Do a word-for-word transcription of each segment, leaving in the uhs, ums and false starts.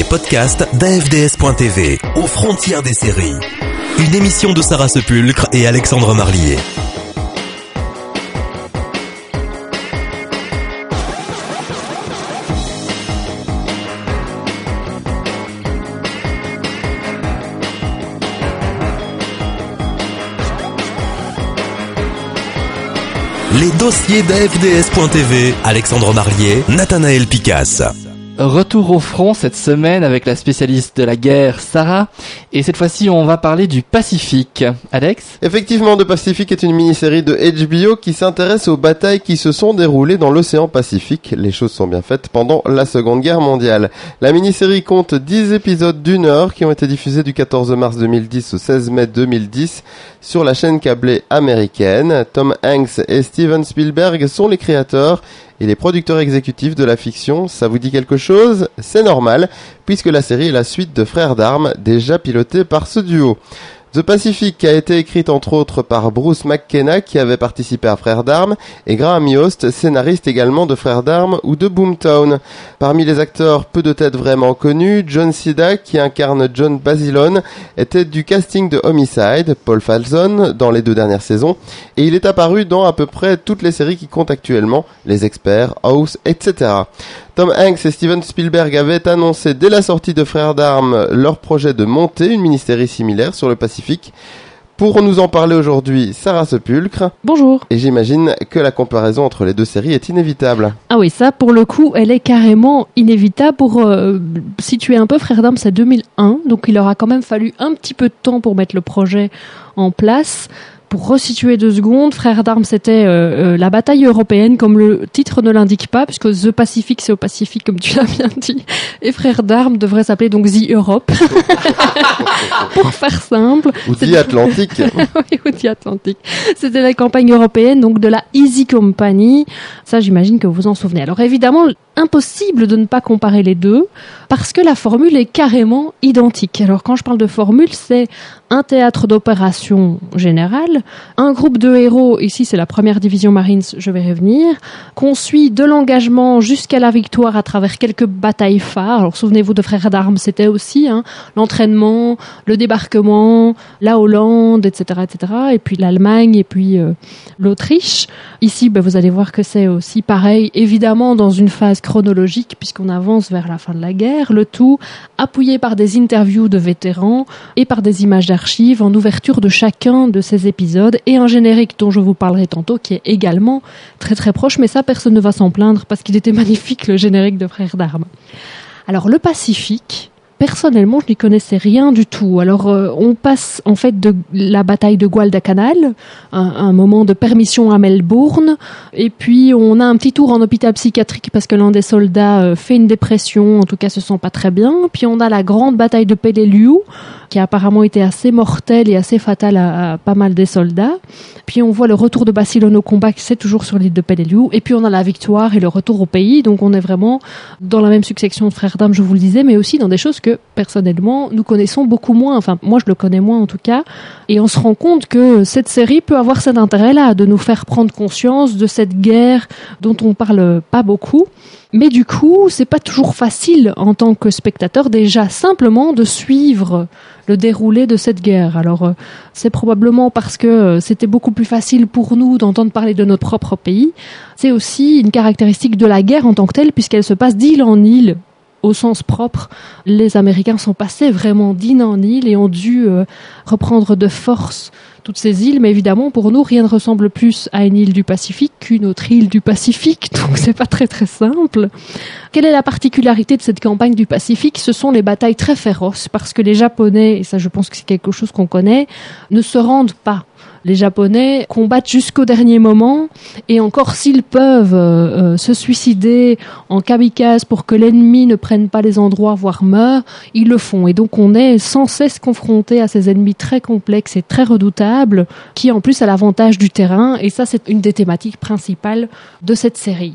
podcasts d'A F D S point T V, aux frontières des séries. Une émission de Sarah Sepulcre et Alexandre Marlier. Les dossiers d'A F D S point T V, Alexandre Marlier, Nathanaël Picasse. Retour au front cette semaine avec la spécialiste de la guerre, Sarah. Et cette fois-ci, on va parler du Pacifique. Alex ? Effectivement, The Pacific est une mini-série de H B O qui s'intéresse aux batailles qui se sont déroulées dans l'océan Pacifique. Les choses sont bien faites pendant la Seconde Guerre mondiale. La mini-série compte dix épisodes d'une heure qui ont été diffusés du quatorze mars deux mille dix au seize mai deux mille dix sur la chaîne câblée américaine. Tom Hanks et Steven Spielberg sont les créateurs et les producteurs exécutifs de la fiction. Ça vous dit quelque chose ? C'est normal, puisque la série est la suite de Frères d'Armes, déjà pilotée par ce duo. The Pacific a été écrite entre autres par Bruce McKenna, qui avait participé à Frères d'Armes, et Graham Yost, scénariste également de Frères d'Armes ou de Boomtown. Parmi les acteurs, peu de têtes vraiment connues, John Sida, qui incarne John Basilone, était du casting de Homicide, Paul Falzon, dans les deux dernières saisons, et il est apparu dans à peu près toutes les séries qui comptent actuellement, Les Experts, House, et cetera. Tom Hanks et Steven Spielberg avaient annoncé dès la sortie de Frères d'Armes leur projet de monter une mini-série similaire sur le Pacifique. Pour nous en parler aujourd'hui, Sarah Sepulcre. Bonjour. Et j'imagine que la comparaison entre les deux séries est inévitable. Ah oui, ça, pour le coup, elle est carrément inévitable. Pour euh, situer un peu, Frères d'Armes, c'est deux mille un, donc il aura quand même fallu un petit peu de temps pour mettre le projet en place. Pour resituer deux secondes, Frères d'Armes, c'était euh, euh, la bataille européenne, comme le titre ne l'indique pas, puisque The Pacific, c'est au Pacifique, comme tu l'as bien dit, et Frères d'Armes devrait s'appeler donc The Europe, pour faire simple. Ou The Atlantique. Oui, ou The Atlantique. C'était la campagne européenne, donc de la Easy Company. Ça, j'imagine que vous vous en souvenez. Alors évidemment, impossible de ne pas comparer les deux, parce que la formule est carrément identique. Alors quand je parle de formule, c'est un théâtre d'opération général, un groupe de héros, ici c'est la première division Marines, je vais revenir, qu'on suit de l'engagement jusqu'à la victoire à travers quelques batailles phares. Alors souvenez-vous de Frères d'Armes, c'était aussi hein, l'entraînement, le débarquement, la Hollande, et cetera, et cetera, et puis l'Allemagne, et puis euh, l'Autriche. Ici, ben, vous allez voir que c'est aussi pareil, évidemment dans une phase chronologique, puisqu'on avance vers la fin de la guerre, le tout appuyé par des interviews de vétérans et par des images d'archives en ouverture de chacun de ces épisodes et un générique dont je vous parlerai tantôt qui est également très très proche, mais ça personne ne va s'en plaindre parce qu'il était magnifique le générique de Frères d'Armes. Alors le Pacifique, personnellement, je n'y connaissais rien du tout. Alors, euh, on passe en fait de la bataille de Guadalcanal, un, un moment de permission à Melbourne, et puis on a un petit tour en hôpital psychiatrique parce que l'un des soldats euh, fait une dépression, en tout cas se sent pas très bien. Puis on a la grande bataille de Peleliu, qui a apparemment été assez mortelle et assez fatale à, à pas mal des soldats. Puis on voit le retour de Basilone au combat, qui c'est toujours sur l'île de Peleliu. Et puis on a la victoire et le retour au pays. Donc on est vraiment dans la même succession de Frères d'Armes, je vous le disais, mais aussi dans des choses que, personnellement, nous connaissons beaucoup moins. Enfin, moi, je le connais moins, en tout cas. Et on se rend compte que cette série peut avoir cet intérêt-là, de nous faire prendre conscience de cette guerre dont on parle pas beaucoup. Mais du coup, c'est pas toujours facile, en tant que spectateur, déjà, simplement de suivre le déroulé de cette guerre. Alors, euh, c'est probablement parce que euh, c'était beaucoup plus facile pour nous d'entendre parler de notre propre pays. C'est aussi une caractéristique de la guerre en tant que telle, puisqu'elle se passe d'île en île, au sens propre. Les Américains sont passés vraiment d'île en île et ont dû euh, reprendre de force toutes ces îles, mais évidemment pour nous rien ne ressemble plus à une île du Pacifique qu'une autre île du Pacifique, donc c'est pas très très simple. Quelle est la particularité de cette campagne du Pacifique ? Ce sont les batailles très féroces, parce que les Japonais, et ça je pense que c'est quelque chose qu'on connaît, ne se rendent pas. Les Japonais combattent jusqu'au dernier moment, et encore s'ils peuvent euh, euh, se suicider en kamikaze pour que l'ennemi ne prenne pas les endroits, voire meure, ils le font. Et donc on est sans cesse confronté à ces ennemis très complexes et très redoutables, qui en plus a l'avantage du terrain, et ça c'est une des thématiques principales de cette série.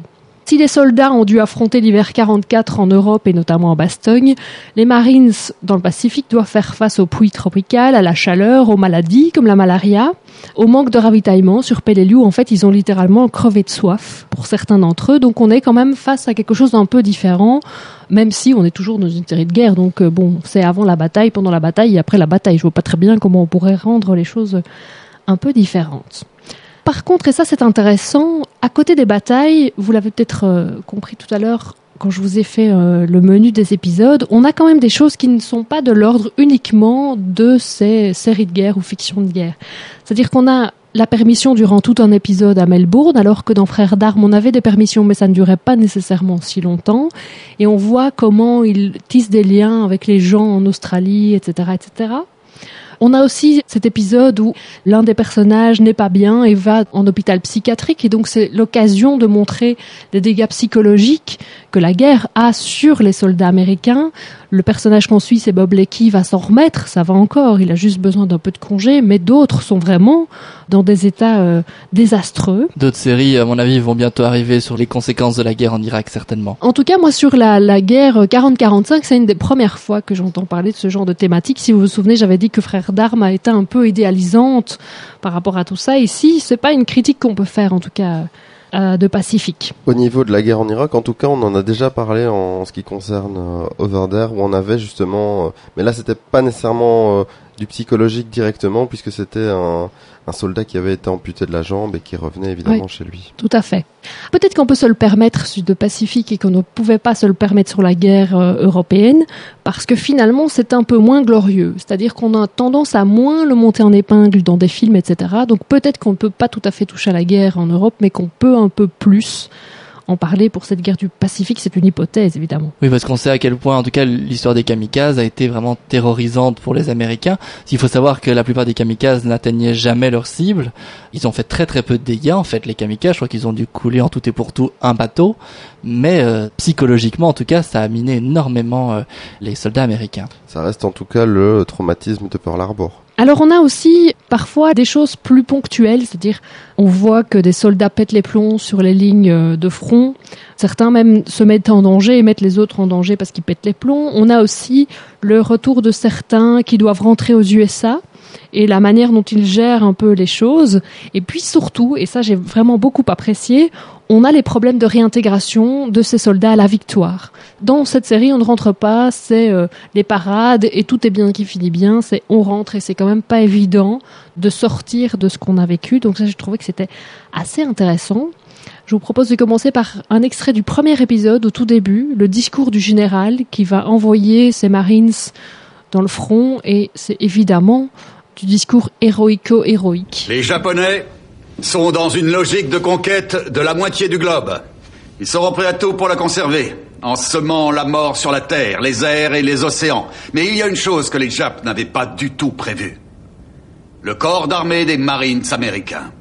Si les soldats ont dû affronter l'hiver quarante-quatre en Europe et notamment en Bastogne, les Marines dans le Pacifique doivent faire face aux pluies tropicales, à la chaleur, aux maladies comme la malaria, au manque de ravitaillement. Sur Peleliu, en fait, ils ont littéralement crevé de soif pour certains d'entre eux. Donc on est quand même face à quelque chose d'un peu différent, même si on est toujours dans une série de guerre. Donc euh, bon, c'est avant la bataille, pendant la bataille et après la bataille. Je vois pas très bien comment on pourrait rendre les choses un peu différentes. Par contre, et ça c'est intéressant, à côté des batailles, vous l'avez peut-être euh, compris tout à l'heure quand je vous ai fait euh, le menu des épisodes, on a quand même des choses qui ne sont pas de l'ordre uniquement de ces séries de guerre ou fictions de guerre. C'est-à-dire qu'on a la permission durant tout un épisode à Melbourne, alors que dans Frères d'Armes, on avait des permissions, mais ça ne durait pas nécessairement si longtemps. Et on voit comment ils tissent des liens avec les gens en Australie, et cetera, et cetera. On a aussi cet épisode où l'un des personnages n'est pas bien et va en hôpital psychiatrique, et donc c'est l'occasion de montrer les dégâts psychologiques que la guerre a sur les soldats américains. Le personnage qu'on suit, c'est Bob Leckie, va s'en remettre, ça va encore, il a juste besoin d'un peu de congé, mais d'autres sont vraiment dans des états euh, désastreux. D'autres séries, à mon avis, vont bientôt arriver sur les conséquences de la guerre en Irak, certainement. En tout cas, moi, sur la, la guerre quarante quarante-cinq, c'est une des premières fois que j'entends parler de ce genre de thématique. Si vous vous souvenez, j'avais dit que Frères d'Armes a été un peu idéalisante par rapport à tout ça. Ici, c'est pas une critique qu'on peut faire, en tout cas, euh, de Pacifique. Au niveau de la guerre en Irak, en tout cas, on en a déjà parlé en ce qui concerne euh, Over There, où on avait justement... Euh, mais là, c'était pas nécessairement euh, du psychologique directement, puisque c'était un, un soldat qui avait été amputé de la jambe et qui revenait évidemment oui, chez lui. Tout à fait. Peut-être qu'on peut se le permettre sur le Pacifique et qu'on ne pouvait pas se le permettre sur la guerre euh, européenne, parce que finalement, c'est un peu moins glorieux. C'est-à-dire qu'on a tendance à moins le monter en épingle dans des films, et cetera. Donc peut-être qu'on ne peut pas tout à fait toucher à la guerre en Europe, mais qu'on peut un peu plus en parler pour cette guerre du Pacifique. C'est une hypothèse, évidemment. Oui, parce qu'on sait à quel point, en tout cas, l'histoire des kamikazes a été vraiment terrorisante pour les Américains. Il faut savoir que la plupart des kamikazes n'atteignaient jamais leur cible. Ils ont fait très très peu de dégâts, en fait, les kamikazes. Je crois qu'ils ont dû couler en tout et pour tout un bateau. Mais euh, psychologiquement, en tout cas, ça a miné énormément euh, les soldats américains. Ça reste en tout cas le traumatisme de Pearl Harbor. Alors on a aussi parfois des choses plus ponctuelles, c'est-à-dire on voit que des soldats pètent les plombs sur les lignes de front, certains même se mettent en danger et mettent les autres en danger parce qu'ils pètent les plombs. On a aussi le retour de certains qui doivent rentrer aux U S A et la manière dont ils gèrent un peu les choses. Et puis surtout, et ça j'ai vraiment beaucoup apprécié, on a les problèmes de réintégration de ces soldats à la victoire. Dans cette série, on ne rentre pas, c'est euh, les parades et tout est bien qui finit bien, c'est on rentre et c'est quand même pas évident de sortir de ce qu'on a vécu. Donc ça, j'ai trouvé que c'était assez intéressant. Je vous propose de commencer par un extrait du premier épisode, au tout début, le discours du général qui va envoyer ses Marines dans le front, et c'est évidemment du discours héroïco-héroïque. Les Japonais sont dans une logique de conquête de la moitié du globe. Ils seront prêts à tout pour la conserver, en semant la mort sur la terre, les airs et les océans. Mais il y a une chose que les Japs n'avaient pas du tout prévue. Le corps d'armée des Marines américains.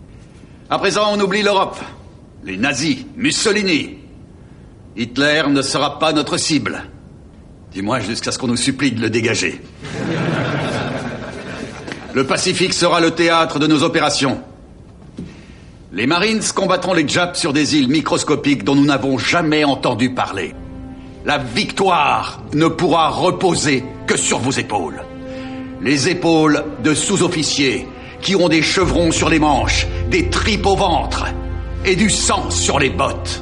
À présent, on oublie l'Europe. Les nazis, Mussolini. Hitler ne sera pas notre cible. Dis-moi jusqu'à ce qu'on nous supplie de le dégager. Le Pacifique sera le théâtre de nos opérations. Les Marines combattront les Japs sur des îles microscopiques dont nous n'avons jamais entendu parler. La victoire ne pourra reposer que sur vos épaules. Les épaules de sous-officiers qui ont des chevrons sur les manches, des tripes au ventre et du sang sur les bottes.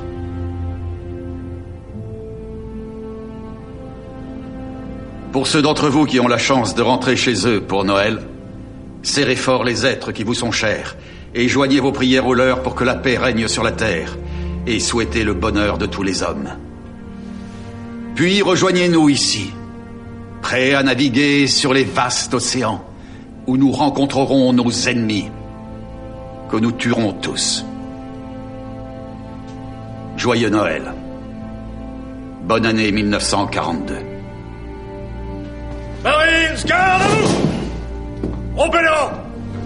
Pour ceux d'entre vous qui ont la chance de rentrer chez eux pour Noël, serrez fort les êtres qui vous sont chers et joignez vos prières aux leurs pour que la paix règne sur la terre et souhaitez le bonheur de tous les hommes. Puis rejoignez-nous ici, prêts à naviguer sur les vastes océans où nous rencontrerons nos ennemis, que nous tuerons tous. Joyeux Noël. Bonne année mille neuf cent quarante-deux. Marines, garde à vous! Rompez les rangs!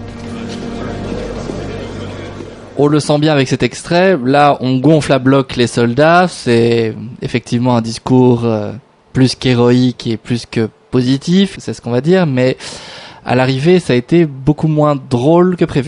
On le sent bien avec cet extrait. Là, on gonfle à bloc les soldats. C'est effectivement un discours euh, plus qu'héroïque et plus que positif, c'est ce qu'on va dire. Mais à l'arrivée, ça a été beaucoup moins drôle que prévu.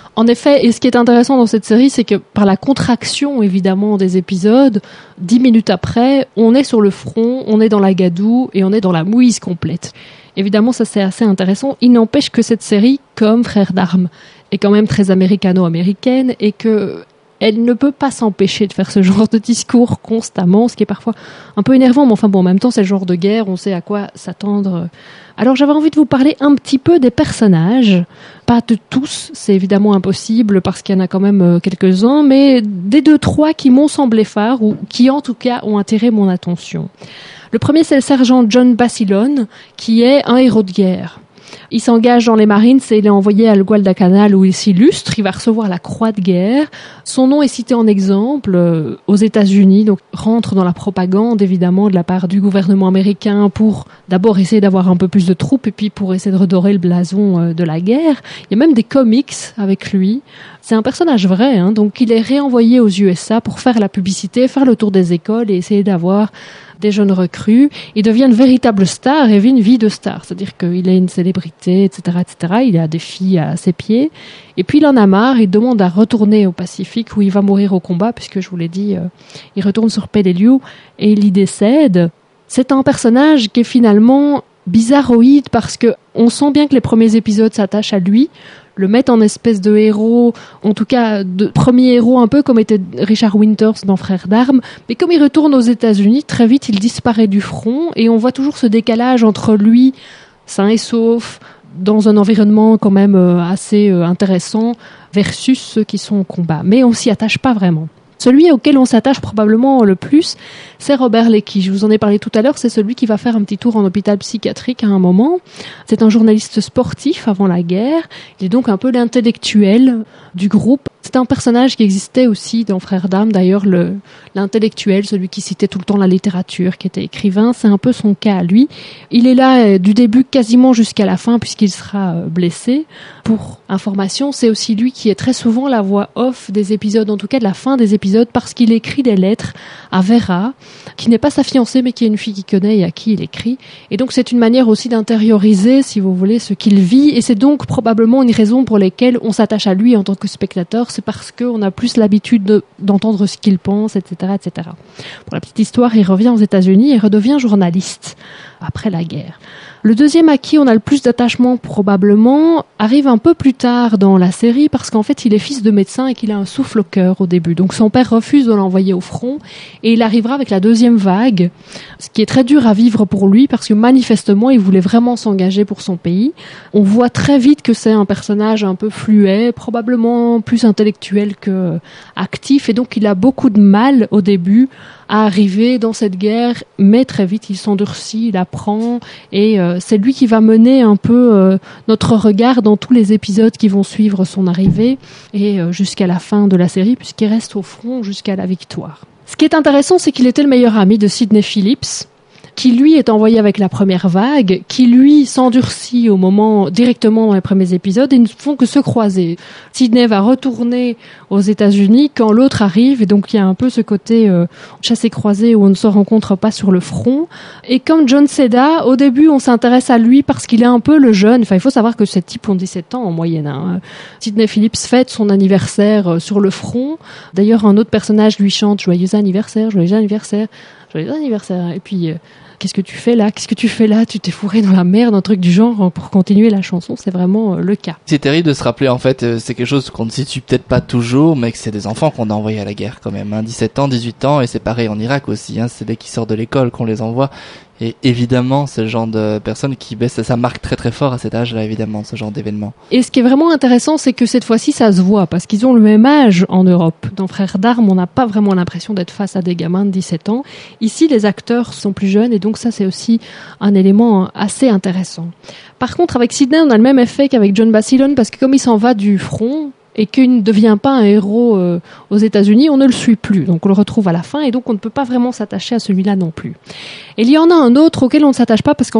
En effet, et ce qui est intéressant dans cette série, c'est que par la contraction, évidemment, des épisodes, dix minutes après, on est sur le front, on est dans la gadoue et on est dans la mouise complète. Évidemment, ça c'est assez intéressant. Il n'empêche que cette série, comme Frères d'armes, est quand même très américano-américaine et que elle ne peut pas s'empêcher de faire ce genre de discours constamment, ce qui est parfois un peu énervant, mais enfin bon, en même temps, c'est le genre de guerre, on sait à quoi s'attendre. Alors j'avais envie de vous parler un petit peu des personnages, pas de tous, c'est évidemment impossible parce qu'il y en a quand même quelques-uns, mais des deux, trois qui m'ont semblé phares ou qui en tout cas ont attiré mon attention. Le premier, c'est le sergent John Basilone, qui est un héros de guerre. Il s'engage dans les Marines et il est envoyé à le Guadalcanal où il s'illustre. Il va recevoir la croix de guerre. Son nom est cité en exemple euh, aux États-Unis, donc rentre dans la propagande évidemment de la part du gouvernement américain pour d'abord essayer d'avoir un peu plus de troupes et puis pour essayer de redorer le blason euh, de la guerre. Il y a même des comics avec lui. C'est un personnage vrai, hein, donc il est réenvoyé aux U S A pour faire la publicité, faire le tour des écoles et essayer d'avoir des jeunes recrues. Il devient une véritable star et vit une vie de star. C'est-à-dire qu'il est une célébrité, et cetera, et cetera. Il a des filles à ses pieds. Et puis il en a marre, il demande à retourner au Pacifique où il va mourir au combat, puisque je vous l'ai dit, euh, il retourne sur Peleliu et il y décède. C'est un personnage qui est finalement bizarroïde parce que on sent bien que les premiers épisodes s'attachent à lui, le mettent en espèce de héros, en tout cas de premier héros un peu comme était Richard Winters dans Frères d'armes, mais comme il retourne aux États-Unis, très vite il disparaît du front et on voit toujours ce décalage entre lui, sain et sauf, dans un environnement quand même assez intéressant, versus ceux qui sont au combat. Mais on s'y attache pas vraiment. Celui auquel on s'attache probablement le plus, c'est Robert Leckie. Je vous en ai parlé tout à l'heure, c'est celui qui va faire un petit tour en hôpital psychiatrique à un moment. C'est un journaliste sportif avant la guerre. Il est donc un peu l'intellectuel du groupe. C'est un personnage qui existait aussi dans Frères d'armes, d'ailleurs, le, l'intellectuel, celui qui citait tout le temps la littérature, qui était écrivain, c'est un peu son cas à lui. Il est là euh, du début quasiment jusqu'à la fin, puisqu'il sera euh, blessé. Pour information, c'est aussi lui qui est très souvent la voix off des épisodes, en tout cas de la fin des épisodes, parce qu'il écrit des lettres à Vera, qui n'est pas sa fiancée, mais qui est une fille qu'il connaît et à qui il écrit. Et donc c'est une manière aussi d'intérioriser, si vous voulez, ce qu'il vit, et c'est donc probablement une raison pour laquelle on s'attache à lui en tant que spectateur. C'est parce qu'on a plus l'habitude de, d'entendre ce qu'il pense, et cetera, et cetera. Pour la petite histoire, il revient aux États-Unis et redevient journaliste après la guerre. Le deuxième à qui on a le plus d'attachement probablement arrive un peu plus tard dans la série parce qu'en fait il est fils de médecin et qu'il a un souffle au cœur au début. Donc son père refuse de l'envoyer au front et il arrivera avec la deuxième vague, ce qui est très dur à vivre pour lui parce que manifestement il voulait vraiment s'engager pour son pays. On voit très vite que c'est un personnage un peu fluet, probablement plus intellectuel que actif et donc il a beaucoup de mal au début à arriver dans cette guerre, mais très vite il s'endurcit, il apprend et euh, c'est lui qui va mener un peu euh, notre regard dans tous les épisodes qui vont suivre son arrivée et euh, jusqu'à la fin de la série puisqu'il reste au front jusqu'à la victoire. Ce qui est intéressant, c'est qu'il était le meilleur ami de Sidney Phillips, qui lui est envoyé avec la première vague, qui lui s'endurcit au moment directement dans les premiers épisodes et ne font que se croiser. Sidney va retourner aux États-Unis quand l'autre arrive et donc il y a un peu ce côté euh, chassé-croisé où on ne se rencontre pas sur le front. Et comme John Seda, au début on s'intéresse à lui parce qu'il est un peu le jeune. Enfin, il faut savoir que ces types ont dix-sept ans en moyenne. Hein. Sidney Phillips fête son anniversaire sur le front. D'ailleurs, un autre personnage lui chante « Joyeux anniversaire, joyeux anniversaire ». Joyeux anniversaire. Et puis, euh, qu'est-ce que tu fais là? Qu'est-ce que tu fais là? Tu t'es fourré dans la merde, un truc du genre, pour continuer la chanson. C'est vraiment euh, le cas. C'est terrible de se rappeler, en fait, euh, c'est quelque chose qu'on ne situe peut-être pas toujours, mais que c'est des enfants qu'on a envoyés à la guerre quand même. Hein, dix-sept ans, dix-huit ans, et c'est pareil en Irak aussi. Hein, c'est dès qu'ils sortent de l'école qu'on les envoie. Et évidemment, c'est le genre de personnes qui baissent, ça marque très très fort à cet âge-là, évidemment, ce genre d'événement. Et ce qui est vraiment intéressant, c'est que cette fois-ci, ça se voit, parce qu'ils ont le même âge en Europe. Dans Frères d'armes, on n'a pas vraiment l'impression d'être face à des gamins de dix-sept ans. Ici, les acteurs sont plus jeunes, et donc ça, c'est aussi un élément assez intéressant. Par contre, avec Sidney, on a le même effet qu'avec John Basilone, parce que comme il s'en va du front, et qu'il ne devient pas un héros euh, aux États-Unis, on ne le suit plus. Donc on le retrouve à la fin et donc on ne peut pas vraiment s'attacher à celui-là non plus. Et il y en a un autre auquel on ne s'attache pas parce qu'en fait il est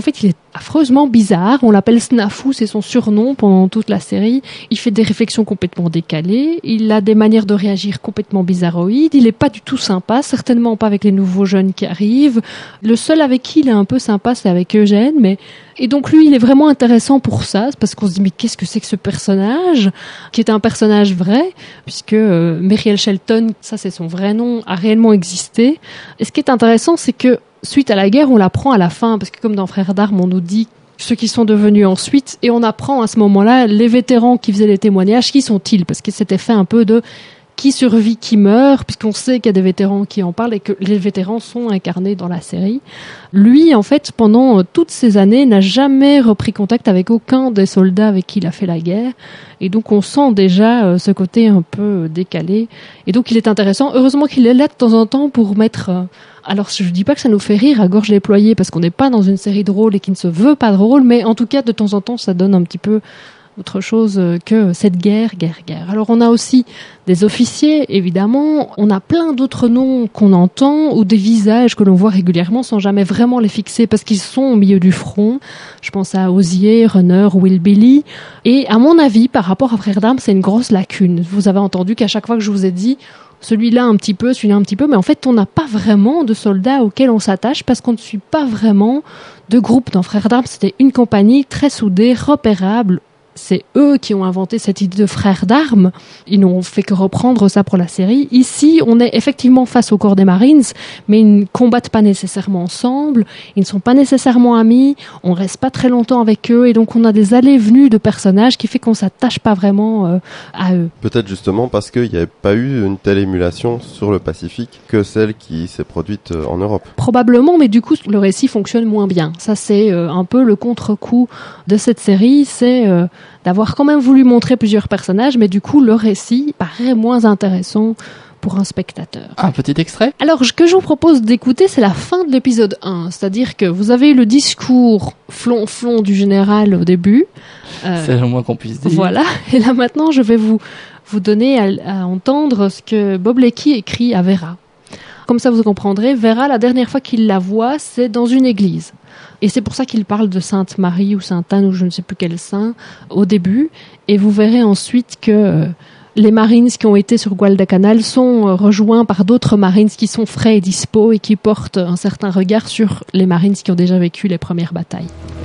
affreusement bizarre. On l'appelle Snafu, c'est son surnom pendant toute la série. Il fait des réflexions complètement décalées. Il a des manières de réagir complètement bizarroïdes. Il est pas du tout sympa, certainement pas avec les nouveaux jeunes qui arrivent. Le seul avec qui il est un peu sympa, c'est avec Eugène, mais et donc lui, il est vraiment intéressant pour ça, parce qu'on se dit mais qu'est-ce que c'est que ce personnage, qui est un personnage vrai, puisque euh, Meriel Shelton, ça c'est son vrai nom, a réellement existé. Et ce qui est intéressant, c'est que suite à la guerre, on l'apprend à la fin, parce que comme dans Frères d'Armes, on nous dit ceux qui sont devenus ensuite, et on apprend à ce moment-là les vétérans qui faisaient les témoignages, qui sont-ils, parce que c'était fait un peu de qui survit, qui meurt, puisqu'on sait qu'il y a des vétérans qui en parlent et que les vétérans sont incarnés dans la série. Lui, en fait, pendant toutes ces années, n'a jamais repris contact avec aucun des soldats avec qui il a fait la guerre. Et donc, on sent déjà ce côté un peu décalé. Et donc, il est intéressant. Heureusement qu'il est là de temps en temps pour mettre... Alors, je dis pas que ça nous fait rire à gorge déployée, parce qu'on n'est pas dans une série drôle et qui ne se veut pas drôle, mais en tout cas, de temps en temps, ça donne un petit peu autre chose que cette guerre, guerre, guerre. Alors on a aussi des officiers, évidemment, on a plein d'autres noms qu'on entend ou des visages que l'on voit régulièrement sans jamais vraiment les fixer parce qu'ils sont au milieu du front. Je pense à Osier, Runner, Will Billy. Et à mon avis, par rapport à Frères d'Armes, c'est une grosse lacune. Vous avez entendu qu'à chaque fois que je vous ai dit celui-là un petit peu, celui-là un petit peu, mais en fait on n'a pas vraiment de soldats auxquels on s'attache parce qu'on ne suit pas vraiment de groupe. Dans Frères d'Armes, c'était une compagnie très soudée, repérable. C'est eux qui ont inventé cette idée de frères d'armes. Ils n'ont fait que reprendre ça pour la série. Ici, on est effectivement face au corps des Marines, mais ils ne combattent pas nécessairement ensemble. Ils ne sont pas nécessairement amis. On reste pas très longtemps avec eux. Et donc, on a des allées-venues de personnages qui fait qu'on s'attache pas vraiment euh, à eux. Peut-être justement parce qu'il n'y avait pas eu une telle émulation sur le Pacifique que celle qui s'est produite en Europe. Probablement, mais du coup, le récit fonctionne moins bien. Ça, c'est euh, un peu le contre-coup de cette série. C'est... Euh, d'avoir quand même voulu montrer plusieurs personnages, mais du coup, le récit paraît moins intéressant pour un spectateur. Un petit extrait ? Alors, ce que je vous propose d'écouter, c'est la fin de l'épisode un. C'est-à-dire que vous avez eu le discours flonflon du général au début. Euh, c'est le moins qu'on puisse dire. Voilà. Et là, maintenant, je vais vous, vous donner à, à entendre ce que Bob Leckie écrit à Vera. Comme ça, vous comprendrez. Vera, la dernière fois qu'il la voit, c'est dans une église. Et c'est pour ça qu'il parle de Sainte Marie ou Sainte Anne ou je ne sais plus quel saint au début. Et vous verrez ensuite que euh, les Marines qui ont été sur Guadalcanal sont euh, rejoints par d'autres Marines qui sont frais et dispo et qui portent un certain regard sur les Marines qui ont déjà vécu les premières batailles.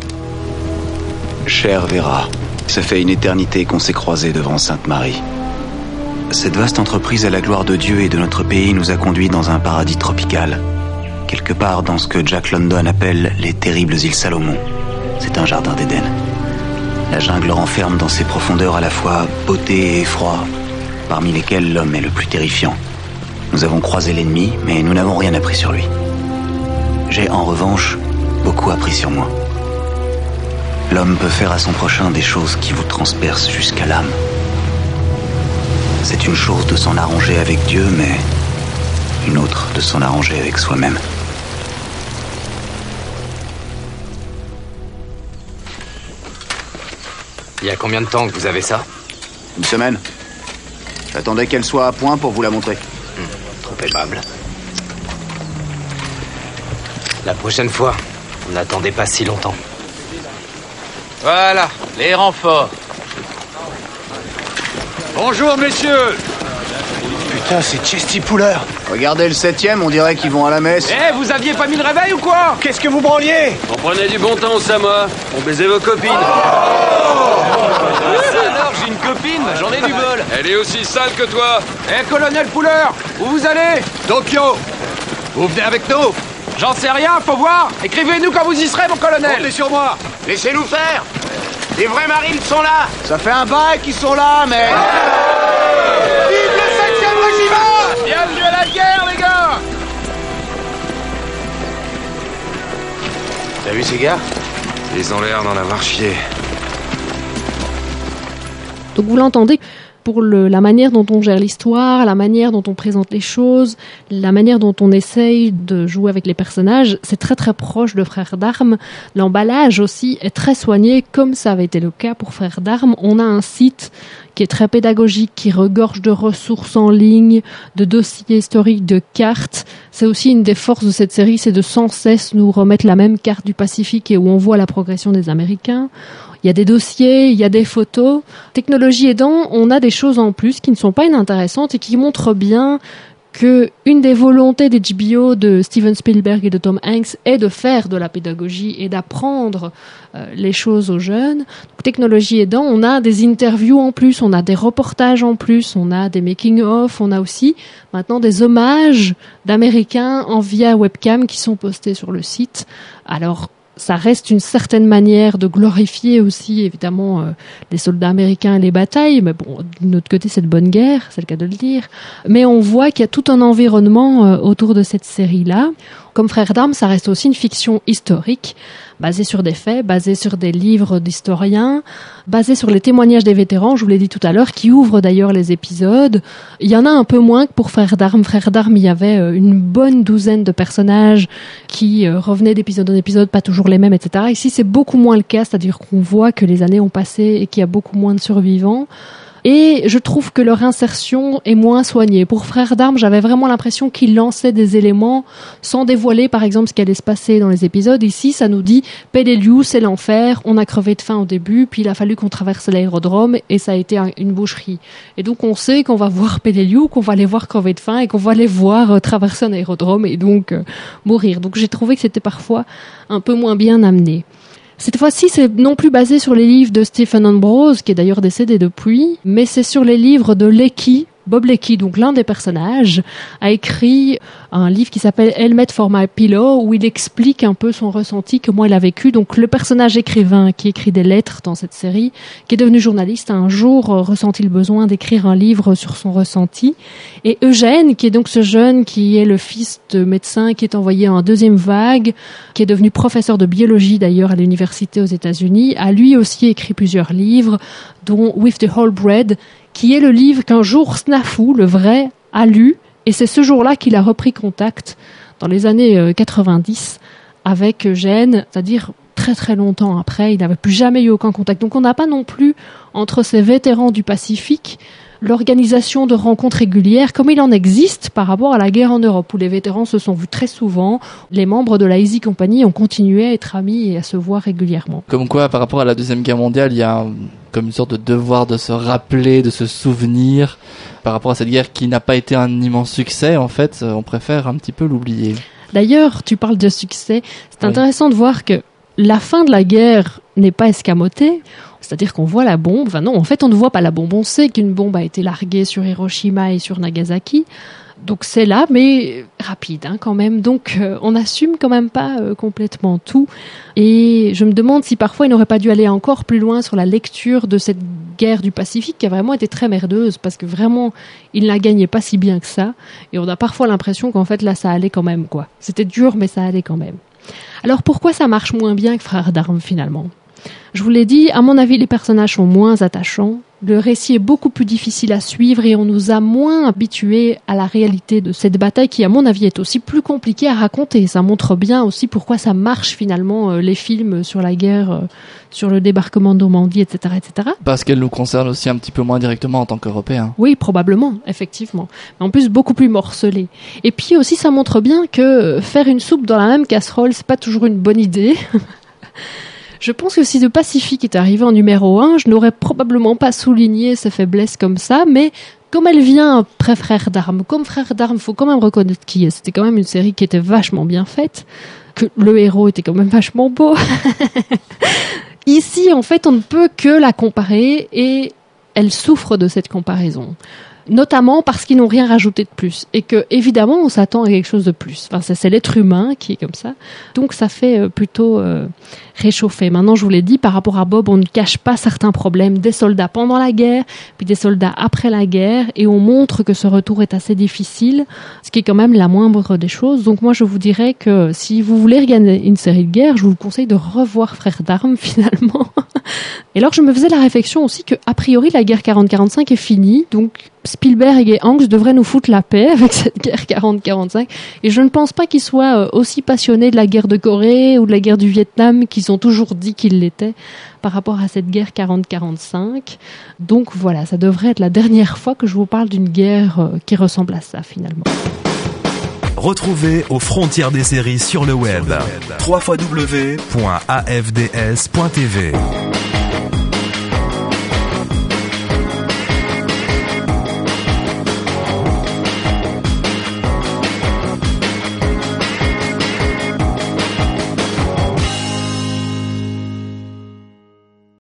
Chère Vera, ça fait une éternité qu'on s'est croisés devant Sainte Marie. Cette vaste entreprise à la gloire de Dieu et de notre pays nous a conduits dans un paradis tropical. Quelque part dans ce que Jack London appelle les terribles îles Salomon. C'est un jardin d'Éden. La jungle renferme dans ses profondeurs à la fois beauté et effroi, parmi lesquels l'homme est le plus terrifiant. Nous avons croisé l'ennemi, mais nous n'avons rien appris sur lui. J'ai en revanche beaucoup appris sur moi. L'homme peut faire à son prochain des choses qui vous transpercent jusqu'à l'âme. C'est une chose de s'en arranger avec Dieu, mais une autre de s'en arranger avec soi-même. Il y a combien de temps que vous avez ça ? Une semaine. J'attendais qu'elle soit à point pour vous la montrer. Hum, trop aimable. La prochaine fois, n'attendez pas si longtemps. Voilà, les renforts. Bonjour, messieurs. Putain, c'est Chesty Puller. Regardez le septième, on dirait qu'ils vont à la messe. Eh, hey, vous aviez pas mis le réveil ou quoi? Qu'est-ce que vous branliez? On prenait du bon temps au Samoa. On baisait vos copines. Oh alors, j'ai une copine, j'en ai du bol. Elle est aussi sale que toi. Eh, hey, colonel Puller, où vous allez? Tokyo. Vous venez avec nous? J'en sais rien, faut voir. Écrivez-nous quand vous y serez, mon colonel. Comptez sur moi. Laissez-nous faire. Les vrais marines sont là. Ça fait un bail qu'ils sont là, mais... Vive le septième régiment! Bienvenue à la guerre, les gars! T'as vu ces gars? Ils ont l'air d'en avoir chié. Donc vous l'entendez, pour le, la manière dont on gère l'histoire, la manière dont on présente les choses, la manière dont on essaye de jouer avec les personnages. C'est très très proche de Frères d'Armes. L'emballage aussi est très soigné, comme ça avait été le cas pour Frères d'Armes. On a un site qui est très pédagogique, qui regorge de ressources en ligne, de dossiers historiques, de cartes. C'est aussi une des forces de cette série, c'est de sans cesse nous remettre la même carte du Pacifique et où on voit la progression des Américains. Il y a des dossiers, il y a des photos. Technologie aidant, on a des choses en plus qui ne sont pas inintéressantes et qui montrent bien que une des volontés d'H B O, de Steven Spielberg et de Tom Hanks est de faire de la pédagogie et d'apprendre euh, les choses aux jeunes. Donc, technologie aidant, on a des interviews en plus, on a des reportages en plus, on a des making-of, on a aussi maintenant des hommages d'Américains en via webcam qui sont postés sur le site. Alors, ça reste une certaine manière de glorifier aussi, évidemment, euh, les soldats américains et les batailles. Mais bon, d'un autre côté, c'est de bonne guerre, c'est le cas de le dire. Mais on voit qu'il y a tout un environnement euh, autour de cette série-là. Comme Frères d'Armes, ça reste aussi une fiction historique, basée sur des faits, basée sur des livres d'historiens, basée sur les témoignages des vétérans, je vous l'ai dit tout à l'heure, qui ouvrent d'ailleurs les épisodes. Il y en a un peu moins que pour Frères d'Armes. Frères d'Armes, il y avait une bonne douzaine de personnages qui euh, revenaient d'épisode en épisode, pas toujours les mêmes, et cetera. Ici, c'est beaucoup moins le cas, c'est-à-dire qu'on voit que les années ont passé et qu'il y a beaucoup moins de survivants. Et je trouve que leur insertion est moins soignée. Pour Frères d'Armes, j'avais vraiment l'impression qu'ils lançaient des éléments sans dévoiler, par exemple, ce qui allait se passer dans les épisodes. Ici, ça nous dit « Peleliu, c'est l'enfer, on a crevé de faim au début, puis il a fallu qu'on traverse l'aérodrome et ça a été un, une boucherie. » Et donc, on sait qu'on va voir Peleliu, qu'on va les voir crever de faim et qu'on va les voir euh, traverser un aérodrome et donc euh, mourir. Donc, j'ai trouvé que c'était parfois un peu moins bien amené. Cette fois-ci, c'est non plus basé sur les livres de Stephen Ambrose, qui est d'ailleurs décédé depuis, mais c'est sur les livres de Leckie. Bob Leckie, donc l'un des personnages, a écrit un livre qui s'appelle Helmet for My Pillow, où il explique un peu son ressenti, comment il a vécu. Donc le personnage écrivain qui écrit des lettres dans cette série, qui est devenu journaliste, a un jour ressenti le besoin d'écrire un livre sur son ressenti. Et Eugène, qui est donc ce jeune qui est le fils de médecin, qui est envoyé en deuxième vague, qui est devenu professeur de biologie d'ailleurs à l'université aux États-Unis, a lui aussi écrit plusieurs livres, dont With the Whole Bread, qui est le livre qu'un jour Snafu, le vrai, a lu, et c'est ce jour-là qu'il a repris contact, dans les années quatre-vingt-dix, avec Eugène, c'est-à-dire très très longtemps après, il n'avait plus jamais eu aucun contact. Donc on n'a pas non plus, entre ces vétérans du Pacifique, l'organisation de rencontres régulières, comme il en existe par rapport à la guerre en Europe, où les vétérans se sont vus très souvent. Les membres de la Easy Company ont continué à être amis et à se voir régulièrement. Comme quoi, par rapport à la Deuxième Guerre mondiale, il y a un, comme une sorte de devoir de se rappeler, de se souvenir, par rapport à cette guerre qui n'a pas été un immense succès, en fait, on préfère un petit peu l'oublier. D'ailleurs, tu parles de succès, c'est oui. intéressant de voir que la fin de la guerre n'est pas escamotée. C'est-à-dire qu'on voit la bombe. Enfin non, en fait, on ne voit pas la bombe. On sait qu'une bombe a été larguée sur Hiroshima et sur Nagasaki. Donc c'est là, mais rapide hein, quand même. Donc euh, on n'assume quand même pas euh, complètement tout. Et je me demande si parfois il n'aurait pas dû aller encore plus loin sur la lecture de cette guerre du Pacifique qui a vraiment été très merdeuse parce que vraiment, il ne la gagnait pas si bien que ça. Et on a parfois l'impression qu'en fait là, ça allait quand même quoi. C'était dur, mais ça allait quand même. Alors pourquoi ça marche moins bien que Frères d'Armes finalement ? Je vous l'ai dit, à mon avis, les personnages sont moins attachants. Le récit est beaucoup plus difficile à suivre et on nous a moins habitués à la réalité de cette bataille qui, à mon avis, est aussi plus compliquée à raconter. Ça montre bien aussi pourquoi ça marche finalement, euh, les films sur la guerre, euh, sur le débarquement de Normandie, et cetera, et cetera. Parce qu'elle nous concerne aussi un petit peu moins directement en tant qu'Européens. Oui, probablement, effectivement. Mais en plus, beaucoup plus morcelé. Et puis aussi, ça montre bien que faire une soupe dans la même casserole, c'est pas toujours une bonne idée. Je pense que si le Pacifique est arrivé en numéro un, je n'aurais probablement pas souligné ses faiblesses comme ça, mais comme elle vient après Frères d'Armes, comme Frères d'Armes, faut quand même reconnaître qui est. C'était quand même une série qui était vachement bien faite, que le héros était quand même vachement beau. Ici, en fait, on ne peut que la comparer et elle souffre de cette comparaison. notamment parce qu'ils n'ont rien rajouté de plus et que évidemment on s'attend à quelque chose de plus. Enfin, c'est, c'est l'être humain qui est comme ça, donc ça fait euh, plutôt euh, réchauffer. Maintenant, je vous l'ai dit, par rapport à Bob, on ne cache pas certains problèmes des soldats pendant la guerre, puis des soldats après la guerre, et on montre que ce retour est assez difficile, ce qui est quand même la moindre des choses. Donc moi, je vous dirais que si vous voulez regarder une série de guerre, je vous conseille de revoir Frères d'armes finalement. Et alors, je me faisais la réflexion aussi que a priori la guerre quarante quarante-cinq est finie, donc Spielberg et Hanks devraient nous foutre la paix avec cette guerre quarante quarante-cinq. Et je ne pense pas qu'ils soient aussi passionnés de la guerre de Corée ou de la guerre du Vietnam qu'ils ont toujours dit qu'ils l'étaient par rapport à cette guerre quarante quarante-cinq. Donc voilà, ça devrait être la dernière fois que je vous parle d'une guerre qui ressemble à ça finalement. Retrouvez aux frontières des séries sur le web. w w w point a f d s point t v